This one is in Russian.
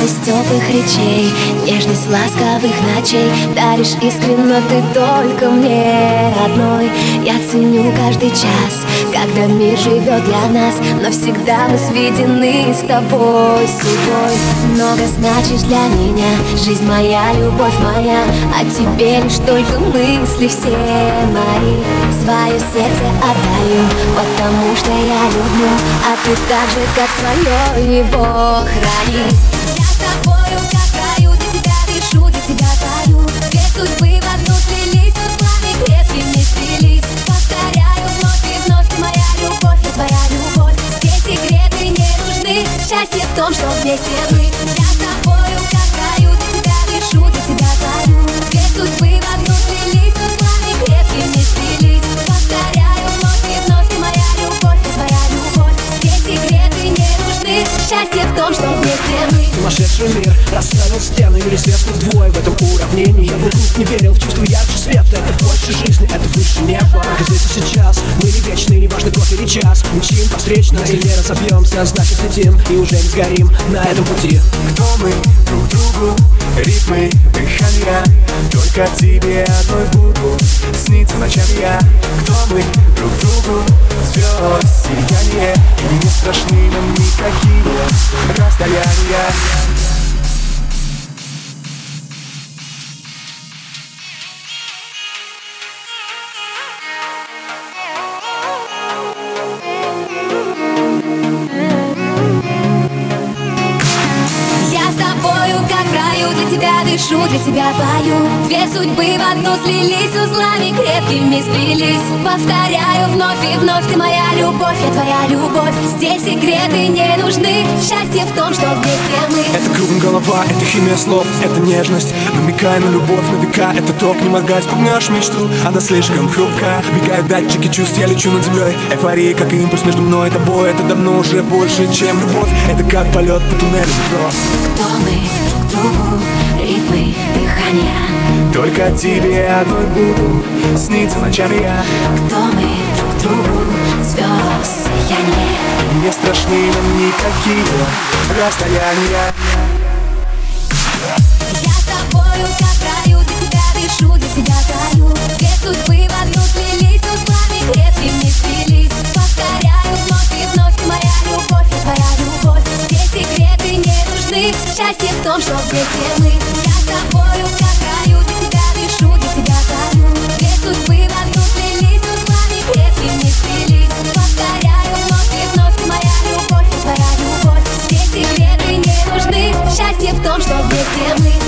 радость теплых речей, нежность ласковых ночей. Даришь искренно ты только мне одной. Я ценю каждый час, когда мир живет для нас, но всегда мы сведены с тобой судьбой. Много значишь для меня, жизнь моя, любовь моя, а тебе лишь только мысли все мои. Свое сердце отдаю, потому что я люблю, а ты так же, как свое, его храни. Я с тобою, как в раю, для тебя дышу, для тебя пою. Две судьбы в одну слились, узлами крепкими сплелись. Повторяю вновь и вновь, ты моя любовь, я твоя любовь. Здесь секреты не нужны, счастье в том, что вместе мы. Я с тобою, как в раю, для тебя дышу, для тебя пою. Две судьбы в одну слились, узлами крепкими сплелись. Повторяю вновь и вновь, ты моя любовь, я твоя любовь. Здесь секреты не нужны, счастье в том, что вместе мы. Сумасшедший мир расставил стены, мир известных двое в этом уравнении. Я вокруг не верил в чувство ярче света. Это больше жизни, это выше неба. Только здесь и сейчас, мы не вечны, не важно год или час. Мчим повстречно и не разобьемся, значит летим и уже не сгорим на этом пути. Кто мы друг другу, ритмы, дыхания, только тебе одной буду сниться ночами я. Кто мы друг другу, звезд сияние, и не страшны нам никакие расстояния. Как в раю, для тебя дышу, для тебя пою. Две судьбы в одну слились, узлами крепкими сплелись. Повторяю вновь и вновь, ты моя любовь, я твоя любовь. Здесь секреты не нужны, счастье в том, что вместе мы. Это кругом голова, это химия слов, это нежность, намекая на любовь на века. Это ток, не моргай, спугнешь мечту, она слишком хрупкая. Мигают датчики чувств, я лечу над землей. Эйфория, как импульс между мной и тобой. Это давно уже больше, чем любовь. Это как полет по туннелю метро. Кто мы друг другу, ритмы, дыхания, только тебе одной буду сниться ночами я. кто мы друг другу, звезд сияние. Не страшны нам никакие расстояния. Я с тобою, как в раю, для тебя дышу, для тебя пою. Две судьбы в одну слились, узлами крепкими сплелись. Повторяю вновь и вновь, ты моя любовь, я твоя любовь. Здесь секреты не нужны, счастье в том, что вместе мы. Я с тобою, как в раю, для тебя дышу, для тебя пою. Две судьбы в одну слились, узлами крепкими сплелись. Повторяю вновь и вновь, ты моя любовь, я твоя любовь. Здесь секреты не нужны, счастье в том, что вместе мы.